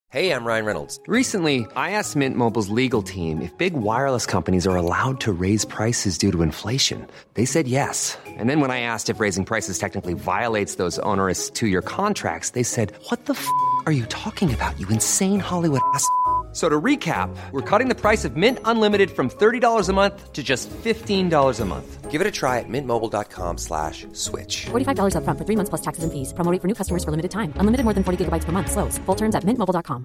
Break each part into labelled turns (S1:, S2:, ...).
S1: Hey, I'm Ryan Reynolds.
S2: Recently, I asked Mint Mobile's legal team if big wireless companies are allowed to raise prices due to inflation. They said yes. And then when I asked if raising prices technically violates those onerous two-year contracts, they said, "What the are you talking about, you insane Hollywood ass?" So to recap, we're cutting the price of Mint Unlimited from $30 a month to just $15 a month.
S1: Give it a try at mintmobile.com/switch.
S3: $45 up front for 3 months plus taxes and fees. Promo rate for new customers for limited time. Unlimited more than 40 gigabytes per month. Slows full terms at mintmobile.com.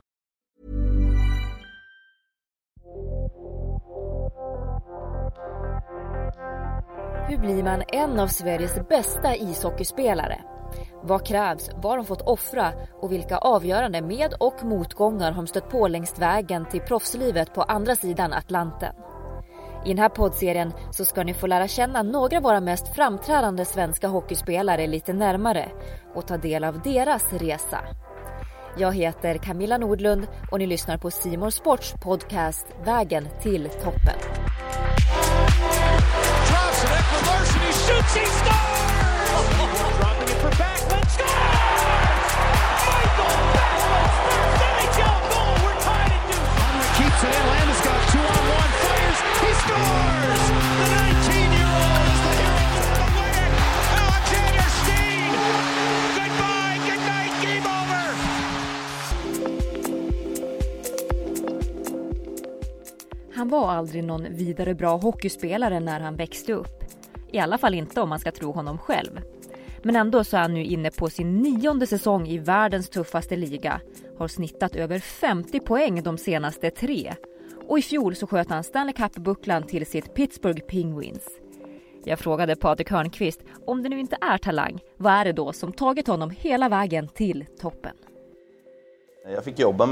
S4: Hur blir man en av Sveriges bästa ishockeyspelare? Vad krävs, vad har de fått offra och vilka avgörande med- och motgångar har de stött på längs vägen till proffslivet på andra sidan Atlanten? I den här poddserien så ska ni få lära känna några av våra mest framträdande svenska hockeyspelare lite närmare och ta del av deras resa. Jag heter Camilla Nordlund och ni lyssnar på C More Sports podcast Vägen till toppen. Han var aldrig någon vidare bra hockeyspelare när han växte upp. I alla fall inte om man ska tro honom själv. Men ändå så är han nu inne på sin 9:e säsong i världens tuffaste liga. Har snittat över 50 poäng de senaste 3. Och i fjol så sköt han Stanley Cup-bucklan till sitt Pittsburgh Penguins. Jag frågade Patrik Hörnqvist, om det nu inte är talang, vad är det då som tagit honom hela vägen till toppen?
S5: Jag fick jobba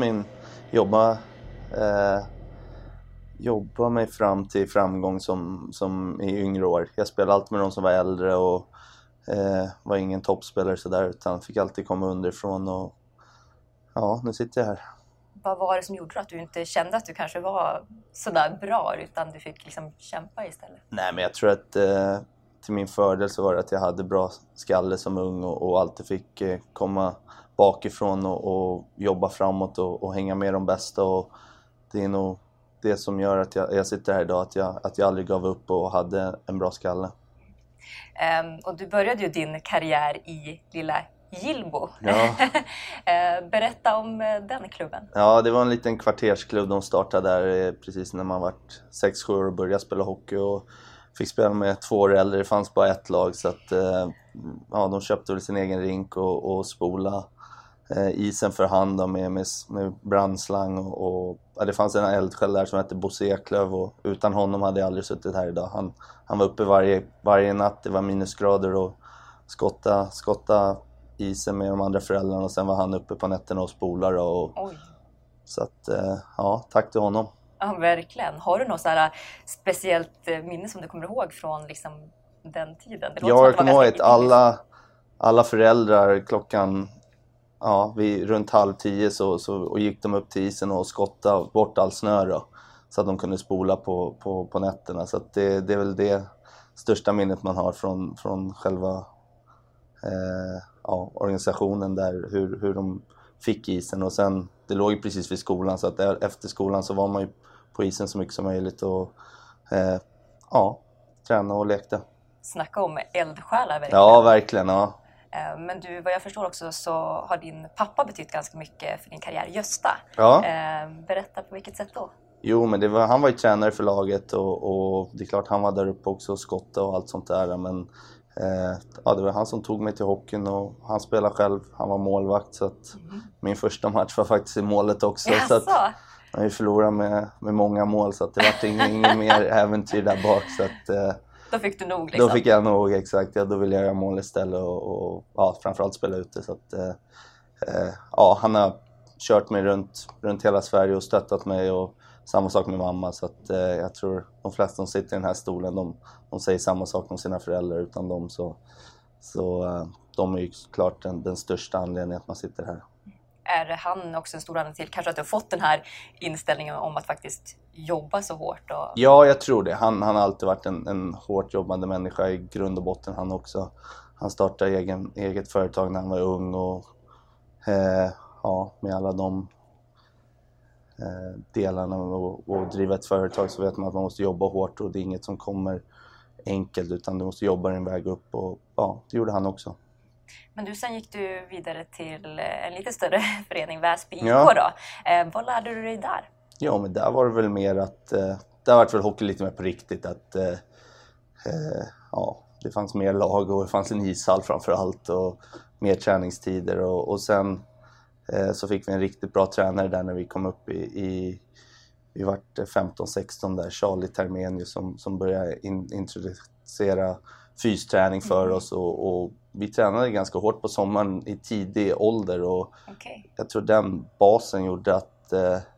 S5: mig fram till framgång som i yngre år. Jag spelade alltid med de som var äldre och var ingen toppspelare så där, utan fick alltid komma underifrån och ja, nu sitter jag här.
S4: Vad var det som gjorde att du inte kände att du kanske var så där bra utan du fick liksom kämpa istället?
S5: Nej, men jag tror att till min fördel så var det att jag hade bra skalle som ung och alltid fick komma bakifrån och jobba framåt och hänga med de bästa, och det är nog det som gör att jag sitter här idag, att jag aldrig gav upp och hade en bra skalle.
S4: Och du började ju din karriär i lilla Gillbo.
S5: Ja.
S4: Berätta om den klubben.
S5: Ja, det var en liten kvartersklubb. De startade där precis när man var 6-7 år och började spela hockey, och fick spela med 2 år äldre. Det fanns bara ett lag, så att ja, de köpte väl sin egen rink och spola isen för hand då, med brandslang och ja, det fanns en eldsjäl där som hette Bosse Eklöf, och utan honom hade jag aldrig suttit här idag. Han var uppe varje natt, det var minusgrader, och skotta isen med de andra föräldrarna, och sen var han uppe på nätterna och spolar och så att ja, tack till honom.
S4: Ja, verkligen. Har du något så här speciellt minne som du kommer ihåg från liksom den tiden?
S5: Jag kommer ihåg att alla föräldrar klockan runt 9:30 och gick de upp till isen och skottade bort all snö då, så att de kunde spola på nätterna. Så att det är väl det största minnet man har från själva organisationen där, hur de fick isen. Och sen, det låg ju precis vid skolan, så att efter skolan så var man ju på isen så mycket som möjligt och träna och lekte.
S4: Snacka om eldsjälar verkligen.
S5: Ja, verkligen, ja.
S4: Men du, vad jag förstår också så har din pappa betytt ganska mycket för din karriär, Gösta.
S5: Ja.
S4: Berätta på vilket sätt då?
S5: Jo, men han var ju tränare för laget och det är klart han var där uppe också och skottade och allt sånt där. Men det var han som tog mig till hockeyn, och han spelade själv, han var målvakt, så att min första match var faktiskt i målet också.
S4: Jaså?
S5: Så att jag förlorade med många mål, så att det var inget mer äventyr där bak. Så att,
S4: då fick du nog liksom.
S5: Då fick jag nog, exakt. Ja, då ville jag göra mål istället och framförallt spela ute. Så att, han har kört mig runt hela Sverige och stöttat mig, och samma sak med mamma. Så att, jag tror de flesta som sitter i den här stolen, de säger samma sak om sina föräldrar. Utan dem så de är ju klart den största anledningen att man sitter här.
S4: Är han också en stor anledning till kanske att du har fått den här inställningen om att faktiskt jobba så hårt?
S5: Ja, jag tror det. Han har alltid varit en hårt jobbande människa i grund och botten, han också. Han startade eget företag när han var ung, och med alla de delarna och driva ett företag, så vet man att man måste jobba hårt och det är inget som kommer enkelt, utan du måste jobba din väg upp, och ja, det gjorde han också.
S4: Men sen gick du vidare till en lite större förening, Väsby IK då. Vad lärde du dig där?
S5: Ja, men där var det väl mer att där var det väl hockey lite mer på riktigt, att det fanns mer lag och det fanns en ishall framför allt och mer träningstider, och sen så fick vi en riktigt bra tränare där när vi kom upp vi vart 15-16 där, Charlie Termenius som började introducera fysträning för oss, och vi tränade ganska hårt på sommaren i tidig ålder, och jag tror den basen gjorde att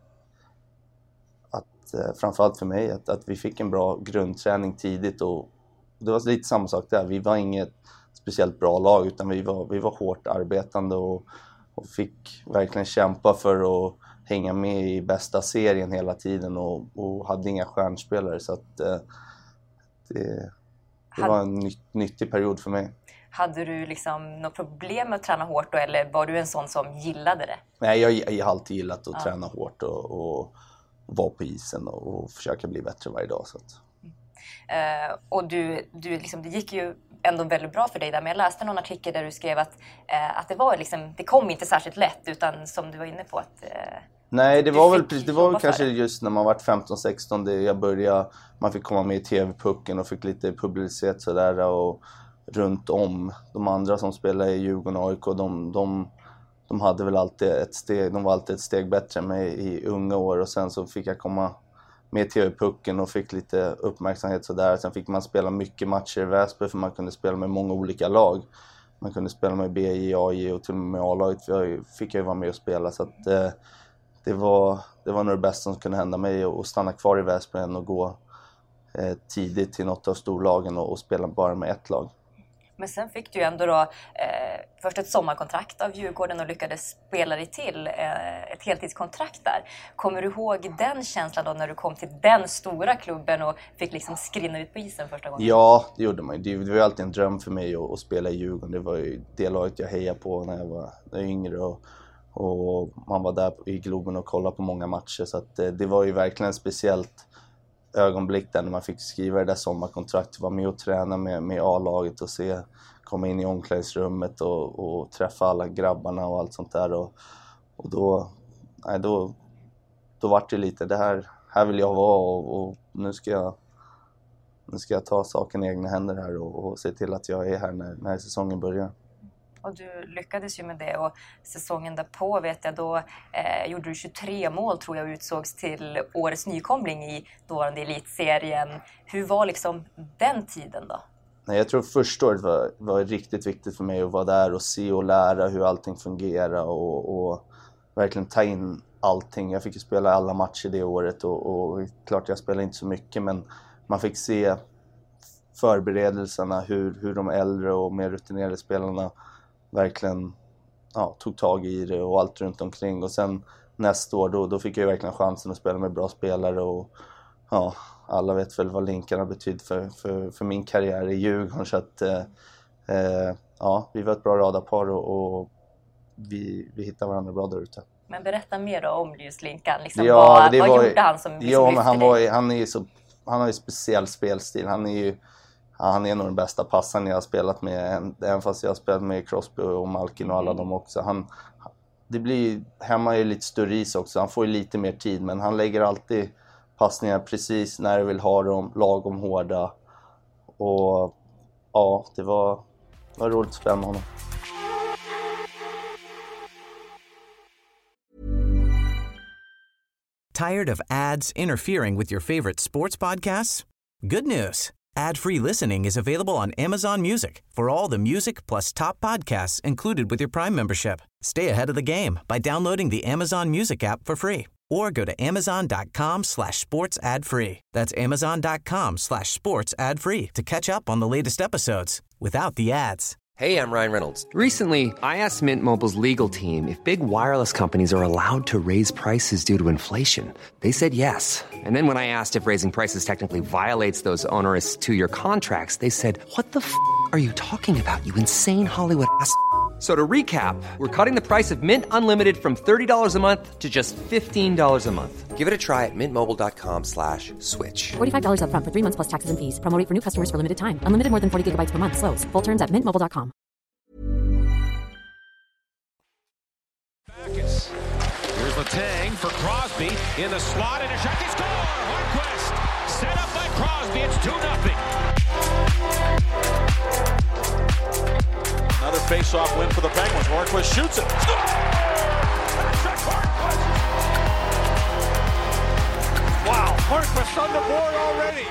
S5: framförallt för mig att vi fick en bra grundträning tidigt, och det var lite samma sak där. Vi var inget speciellt bra lag, utan vi var hårt arbetande och fick verkligen kämpa för att hänga med i bästa serien hela tiden, och hade inga stjärnspelare, så att det var en nyttig period för mig. Hade du liksom något problem med att träna hårt då, eller var du en sån som gillade det? Nej, jag har alltid gillat att träna hårt och vara på isen och försöka bli bättre varje dag. Så att.
S4: Och du liksom, det gick ju ändå väldigt bra för dig där, men jag läste någon artikel där du skrev att det var liksom, det kom inte särskilt lätt, utan som du var inne på att
S5: nej, det var väl kanske just när man var 15-16 man fick komma med i TV-pucken och fick lite publicitet sådär, och runt om de andra som spelade i Djurgården och AIK, de hade väl alltid de var alltid ett steg bättre än mig i unga år, och sen så fick jag komma med TV-pucken och fick lite uppmärksamhet sådär. Sen fick man spela mycket matcher i Väsby, för man kunde spela med många olika lag. Man kunde spela med BJ, AJ och till och med A-laget fick jag ju vara med och spela, så att det var nog det bästa som kunde hända mig, att stanna kvar i Väsby än att gå tidigt till något av storlagen och spela bara med ett lag.
S4: Men sen fick du ju ändå då först ett sommarkontrakt av Djurgården och lyckades spela dig till ett heltidskontrakt där. Kommer du ihåg den känslan då när du kom till den stora klubben och fick liksom skrinna ut på isen första gången?
S5: Ja, det gjorde man. Det var ju alltid en dröm för mig att spela i Djurgården. Det var ju det laget jag hejade på när jag var yngre, och man var där i Globen och kollade på många matcher, så att det var ju verkligen ett speciellt ögonblick där när man fick skriva det där sommarkontraktet, vara med och träna med A-laget och komma in i omklädningsrummet och träffa alla grabbarna och allt sånt där, och då var det lite, det här vill jag vara, och nu ska jag ta saken i egna händer här och se till att jag är här när säsongen börjar.
S4: Och du lyckades ju med det, och säsongen därpå vet jag, då gjorde du 23 mål tror jag, och utsågs till årets nykomling i dåvarande elitserien. Hur var liksom den tiden då?
S5: Nej, jag tror första året var riktigt viktigt för mig att vara där och se och lära hur allting fungerar och verkligen ta in allting. Jag fick ju spela alla matcher det året, och klart jag spelade inte så mycket, men man fick se förberedelserna, hur de äldre och mer rutinerade spelarna verkligen tog tag i det och allt runt omkring. Och sen nästa år då fick jag verkligen chansen att spela med bra spelare, och alla vet väl vad Linkan har betytt för min karriär i Djurgården, så att vi var ett bra radarpar, och vi hittade varandra bra där ute.
S4: Men berätta mer då om just Linkan, liksom, vad gjorde han som liksom
S5: men han har ju speciell spelstil. Han är nog den bästa passaren jag har spelat med, även fast jag har spelat med Crosby och Malkin och alla dem också. Det blir hemma är lite större is också, han får ju lite mer tid, men han lägger alltid passningar precis när du vill ha dem, lagom hårda, och det var roligt att spela med honom.
S6: Tired of ads interfering with your favorite sports podcasts? Good news. Ad-free listening is available on Amazon Music for all the music plus top podcasts included with your Prime membership. Stay ahead of the game by downloading the Amazon Music app for free or go to amazon.com/sports ad free. That's amazon.com/sports ad free to catch up on the latest episodes without the ads.
S1: Hey, I'm Ryan Reynolds.
S2: Recently, I asked Mint Mobile's legal team if big wireless companies are allowed to raise prices due to inflation. They said yes. And then when I asked if raising prices technically violates those onerous two-year contracts, they said, "What the f*** are you talking about, you insane Hollywood ass?" So to recap, we're cutting the price of Mint Unlimited from $30 a month to just $15 a month.
S1: Give it a try at mintmobile.com/switch.
S3: $45 up front for 3 months plus taxes and fees. Promo rate for new customers for limited time. Unlimited more than 40 gigabytes per month. Slows full terms at mintmobile.com.
S7: Here's Letang for Crosby in the slot and a shot. They score! Hornquist set up by Crosby. It's 2-0. Another face-off win for the Penguins. Hornquist shoots it. Wow, Hornquist on the board already.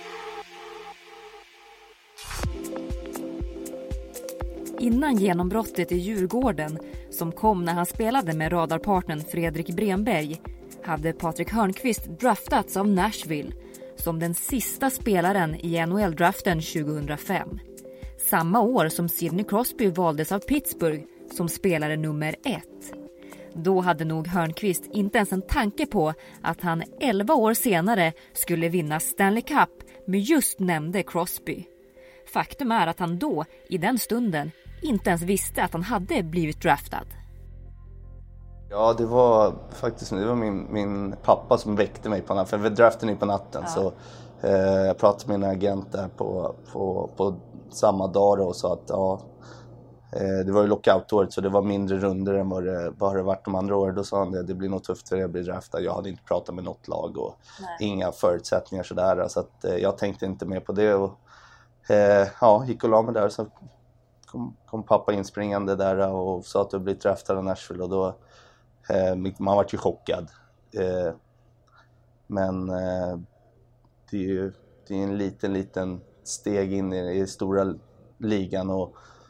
S4: Innan genombrottet i Djurgården, som kom när han spelade med radarpartnern Fredrik Bremberg, hade Patrik Hörnqvist draftats av Nashville som den sista spelaren i NHL-draften 2005. Samma år som Sidney Crosby valdes av Pittsburgh som spelare nummer 1. Då hade nog Hörnqvist inte ens en tanke på att han 11 år senare skulle vinna Stanley Cup med just nämnde Crosby. Faktum är att han då, i den stunden, inte ens visste att han hade blivit draftad.
S5: Ja, det var faktiskt min pappa som väckte mig på natten, för vi draftade på natten. Ja. Så jag pratade med min agent där på samma dag och sa att ja, det var ju lockout-året så det var mindre runder än vad det varit de andra åren. Då sa han det blir nog tufft för jag blir draftad. Jag hade inte pratat med något lag och inga förutsättningar sådär. Så att jag tänkte inte mer på det och gick och la mig där. Så kom pappa inspringande där och sa att du blivit draftad av Nashville och då man var ju chockad. Men det är ju en liten steg in i stora ligan och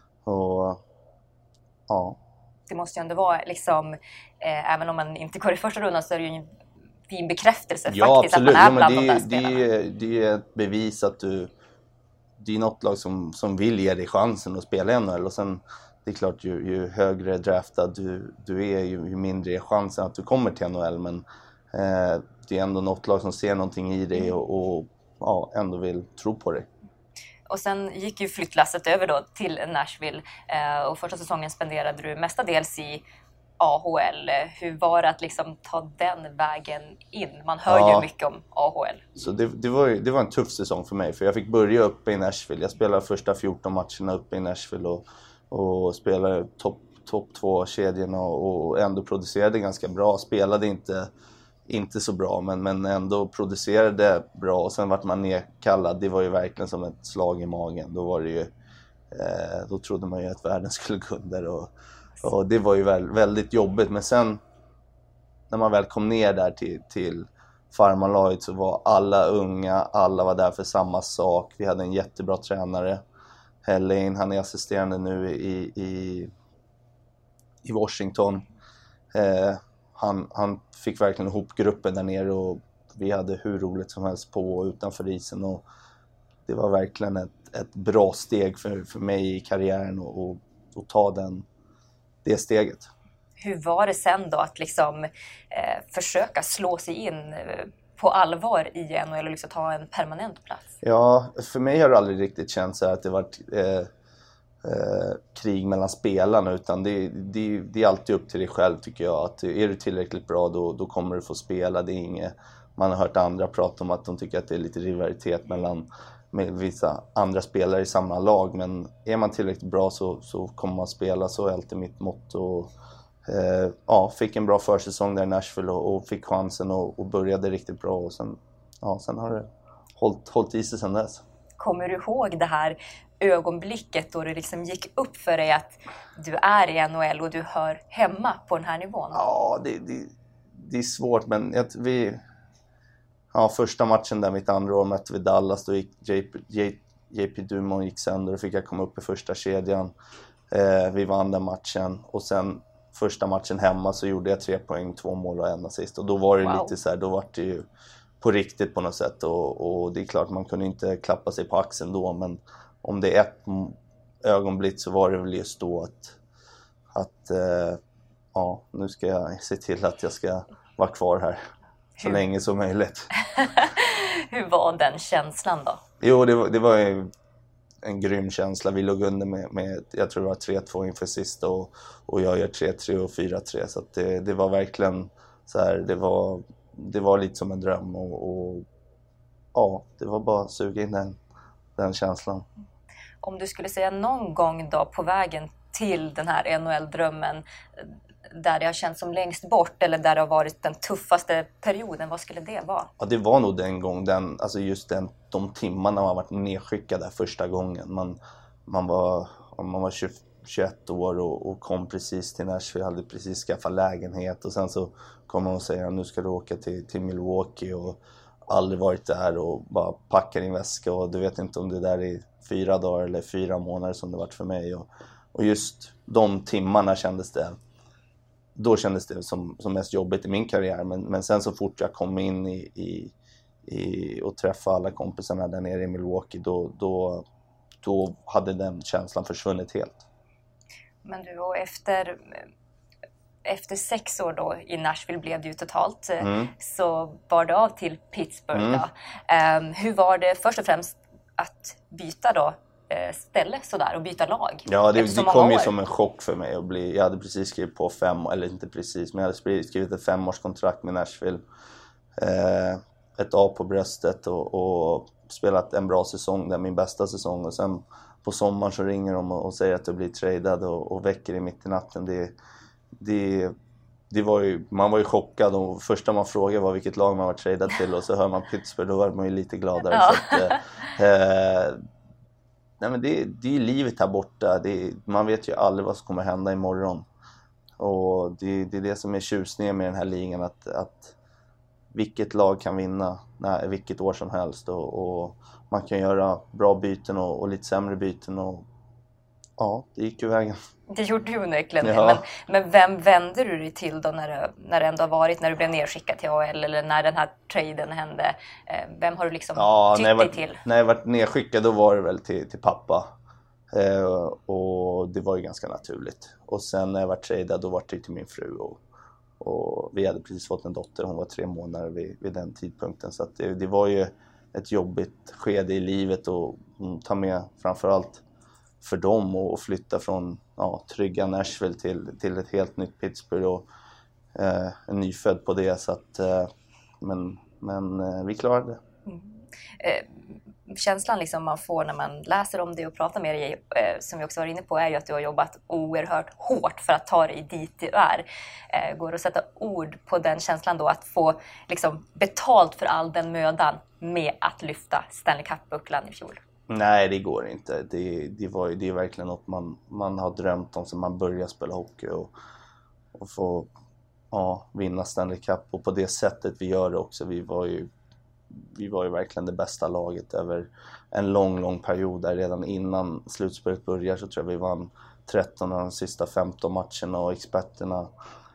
S5: ja.
S4: Det måste ju ändå vara liksom, även om man inte går i första rundan så är det ju en fin bekräftelse faktiskt
S5: absolut.
S4: Att man är bland de där
S5: spelarna. Det är ett bevis att det är något lag som vill ge dig chansen att spela i NHL och sen det är klart ju högre draftad du är ju mindre är chansen att du kommer till NHL men det är ändå något lag som ser någonting i dig och ändå vill tro på dig.
S4: Och sen gick ju flyttlasset över då till Nashville och första säsongen spenderade du mestadels i AHL. Hur var det att liksom ta den vägen in? Man hör ju mycket om AHL.
S5: Så det var en tuff säsong för mig för jag fick börja uppe i Nashville. Jag spelade första 14 matcherna uppe i Nashville och spelade topp 2-kedjorna och ändå producerade ganska bra. Spelade inte så bra men ändå producerade bra och sen vart man nedkallad. Det var ju verkligen som ett slag i magen. Då var det ju då trodde man ju att världen skulle gå under och det var ju väldigt jobbigt men sen när man väl kom ner där till farmarlaget så var alla unga, alla var där för samma sak. Vi hade en jättebra tränare. Helene, han är assisterande nu i Washington. Han fick verkligen ihop gruppen där nere och vi hade hur roligt som helst på och utanför isen och det var verkligen ett bra steg för mig i karriären och ta det steget.
S4: Hur var det sen då att liksom försöka slå sig in på allvar i NHL och liksom ta en permanent plats?
S5: Ja, för mig har det aldrig riktigt känts så att det varit krig mellan spelarna utan det är alltid upp till dig själv tycker jag. Att är du tillräckligt bra då kommer du få spela. Det är inget, man har hört andra prata om att de tycker att det är lite rivalitet med vissa andra spelare i samma lag. Men är man tillräckligt bra så kommer man spela, så är alltid mitt motto. Fick en bra försäsong där i Nashville och fick chansen och började riktigt bra. Och sen har det hållit i sig sedan dess.
S4: Kommer du ihåg det här ögonblicket då det liksom gick upp för dig att du är i NHL och du hör hemma på den här nivån?
S5: Ja, det är svårt men första matchen där mitt andra år mötte vi Dallas, då gick JP Dumont gick sönder och fick jag komma upp i första kedjan. Vi vann den matchen och sen första matchen hemma så gjorde jag 3 poäng, 2 mål och 1 assist och då var det lite så här, då var det ju på riktigt på något sätt och det är klart man kunde inte klappa sig på axeln då men om det är ett ögonblick så var det väl just då att nu ska jag se till att jag ska vara kvar här så länge som möjligt.
S4: Hur var den känslan då?
S5: Jo, det var ju en grym känsla. Vi låg under med jag tror det var 3-2 inför sista och jag gör 3-3 och 4-3. Så att det var verkligen så här, det var lite som en dröm och ja, det var bara att suga in den känslan.
S4: Om du skulle säga någon gång då på vägen till den här NHL-drömmen där det har känts som längst bort eller där det har varit den tuffaste perioden, vad skulle det vara? Ja,
S5: det var nog den gången, alltså just de timmarna man varit nedskickad där första gången. Man var 21 år och kom precis till Nashville, hade precis skaffat lägenhet och sen så kom man och säger nu ska du åka till Milwaukee och aldrig varit där och bara packa din väska och du vet inte om det där är 4 dagar eller 4 månader som det varit för mig och just de timmarna kändes det som mest jobbigt i min karriär men sen så fort jag kom in i och träffade alla kompisarna där nere i Milwaukee då hade den känslan försvunnit helt.
S4: Men du, och efter 6 år då i Nashville blev det ju totalt så var det av till Pittsburgh då. Hur var det först och främst att byta då ställe sådär och byta lag?
S5: Ja, det kom ju som en chock för mig. Jag hade precis skrivit på eller inte precis, men jag hade skrivit ett 5-årskontrakt med Nashville. Ett A på bröstet och spelat en bra säsong där, min bästa säsong. Och sen på sommaren så ringer de och säger att du blir tradad och väcker i mitt i natten. Man var ju chockad och första man frågade var vilket lag man var tradad till och så hör man Pittsburgh, då var man ju lite gladare. Ja. Så att, nej men det är ju livet här borta. Man vet ju aldrig vad som kommer hända imorgon. Och det är det som är tjusningen med den här ligan, att vilket lag kan vinna vilket år som helst och man kan göra bra byten och lite sämre byten och ja, det gick ju vägen.
S4: Det gjorde ju onekligen. Ja. Men vem vände du dig till då när det ändå har varit, när du blev nedskickad till AHL eller när den här traden hände? Vem har du liksom tyckt dig till?
S5: När jag var nedskickad då var det väl till pappa. Och det var ju ganska naturligt. Och sen när jag var tradad då var det till min fru och vi hade precis fått en dotter, hon var 3 månader vid den tidpunkten. Så att det var ju ett jobbigt skede i livet och ta med framförallt för dem och flytta från trygga Nashville till ett helt nytt Pittsburgh och en nyfödd på det. Så att, men vi klarade det.
S4: Känslan liksom man får när man läser om det och pratar med dig, som vi också var inne på, är ju att du har jobbat oerhört hårt för att ta dig dit du är. Går det att sätta ord på den känslan då, att få liksom betalt för all den mödan med att lyfta Stanley Cup-bucklan i fjol?
S5: Nej, det går inte. Det är verkligen något man har drömt om sen man börjar spela hockey och få vinna Stanley Cup. Och på det sättet vi gör det också. Vi var ju verkligen det bästa laget över en lång period där. Redan innan slutspelet börjar så tror jag vi vann 13 av de sista 15 matcherna och experterna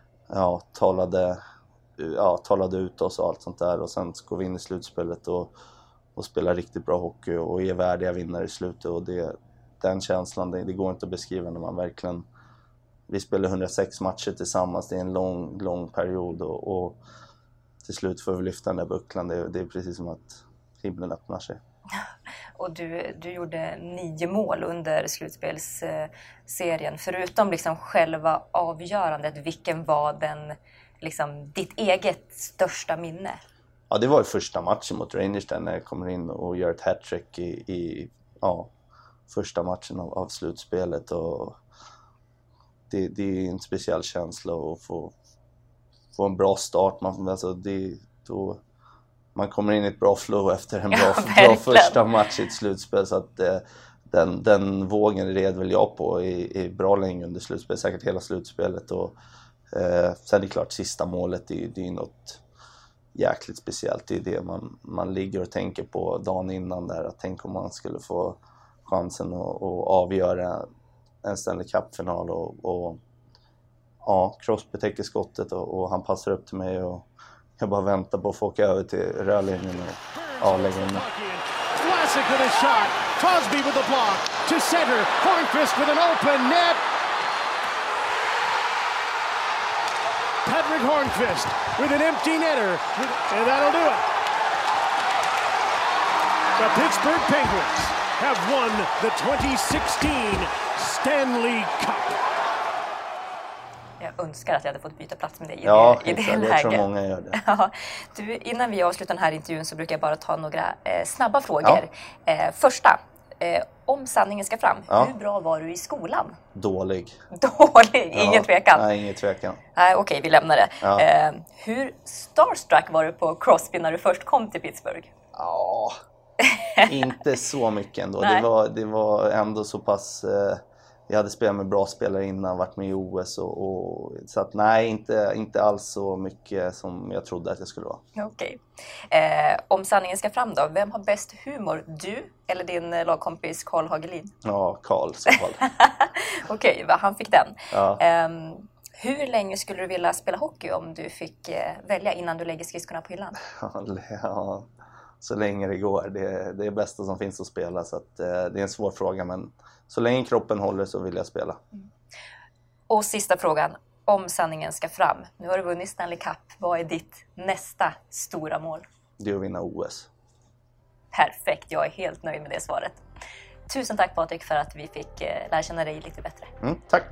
S5: talade ut oss och allt sånt där. Och sen går vi in i slutspelet och spelar riktigt bra hockey och är värdiga vinnare i slutet. Och den känslan, det går inte att beskriva när man verkligen... Vi spelar 106 matcher tillsammans, det är en lång period och till slut får vi lyfta den där bucklan. Det är precis som att himlen öppnar sig.
S4: Och du gjorde 9 mål under slutspelsserien. Förutom liksom själva avgörandet, vilken var ditt eget största minne?
S5: Ja, det var ju första matchen mot Rangers där när jag kommer in och gör ett hattrick i första matchen av slutspelet. Och det är en speciell känsla att få en bra start. Man kommer in i ett bra flow efter en bra första match i ett slutspel. Så att den vågen red väl jag på i bra länge under slutspel, säkert hela slutspelet. Och sen är det klart, sista målet det är något jäkligt speciellt. Det är det man ligger och tänker på dagen innan där. Att tänk om man skulle få chansen att avgöra en Stanley Cup-final och Crosby täcker skottet och han passar upp till mig och jag bara väntar på att få åka över till rörlinjen och lägga in.
S7: Classic with a shot. Crosby with the block to center. Hornqvist with an open net. Patrick Hornqvist with an empty netter, and that'll do it. The Pittsburgh Penguins
S8: have won the 2016 Stanley Cup.
S4: Jag önskar att jag hade fått byta plats med dig i
S5: det
S4: det
S5: läget. Jag tror många gör det.
S4: Ja, du, innan vi avslutar den här intervjun så brukar jag bara ta några snabba frågor. Ja. Första, om sanningen ska fram, hur bra var du i skolan?
S5: Dålig.
S4: Ingen tvekan?
S5: Nej, ingen tvekan.
S4: Nej, okej, vi lämnar det. Ja. Hur starstruck var du på Crosby när du först kom till Pittsburgh?
S5: Ja, inte så mycket ändå. Det var ändå så pass... Jag hade spelat med bra spelare innan, varit med i OS så att nej, inte alls så mycket som jag trodde att jag skulle vara.
S4: Okej. Om sanningen ska fram då, vem har bäst humor? Du eller din lagkompis Carl Hagelin?
S5: Ja, Carl så fall.
S4: Okej, han fick den.
S5: Ja.
S4: Hur länge skulle du vilja spela hockey om du fick välja innan du lägger skridskorna på hyllan?
S5: Ja, så länge det går. Det är det bästa som finns att spela, så att, det är en svår fråga, men så länge kroppen håller så vill jag spela.
S4: Och sista frågan, om sanningen ska fram. Nu har du vunnit Stanley Cup. Vad är ditt nästa stora mål?
S5: Det är att vinna OS.
S4: Perfekt, jag är helt nöjd med det svaret. Tusen tack Patrik för att vi fick lära känna dig lite bättre.
S5: Tack.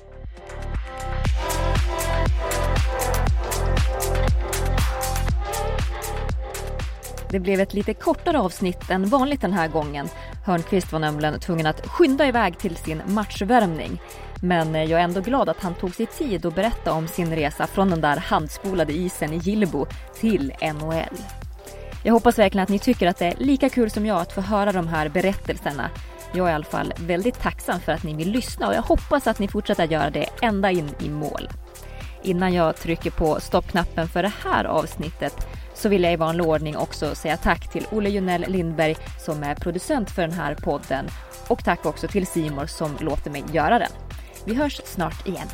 S4: Det blev ett lite kortare avsnitt än vanligt den här gången. Hörnqvist var nämligen tvungen att skynda iväg till sin matchvärmning. Men jag är ändå glad att han tog sig tid att berätta om sin resa från den där handspolade isen i Gillebo till NHL. Jag hoppas verkligen att ni tycker att det är lika kul som jag att få höra de här berättelserna. Jag är i alla fall väldigt tacksam för att ni vill lyssna och jag hoppas att ni fortsätter att göra det ända in i mål. Innan jag trycker på stoppknappen för det här avsnittet så vill jag i vanlig ordning också säga tack till Olle Junell Lindberg som är producent för den här podden och tack också till Simor som låter mig göra den. Vi hörs snart igen.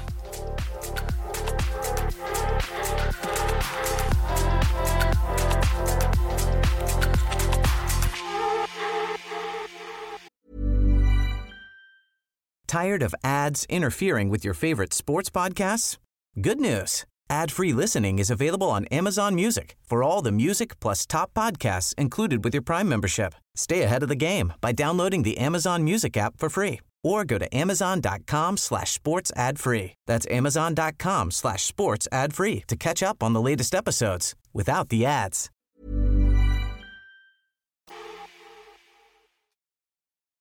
S6: Tired of ads interfering with your favorite sports podcasts? Good news. Ad-free listening is available on Amazon Music for all the music plus top podcasts included with your Prime membership. Stay ahead of the game by downloading the Amazon Music app for free or go to amazon.com/sports ad free. That's amazon.com/sports ad free to catch up on the latest episodes without the ads.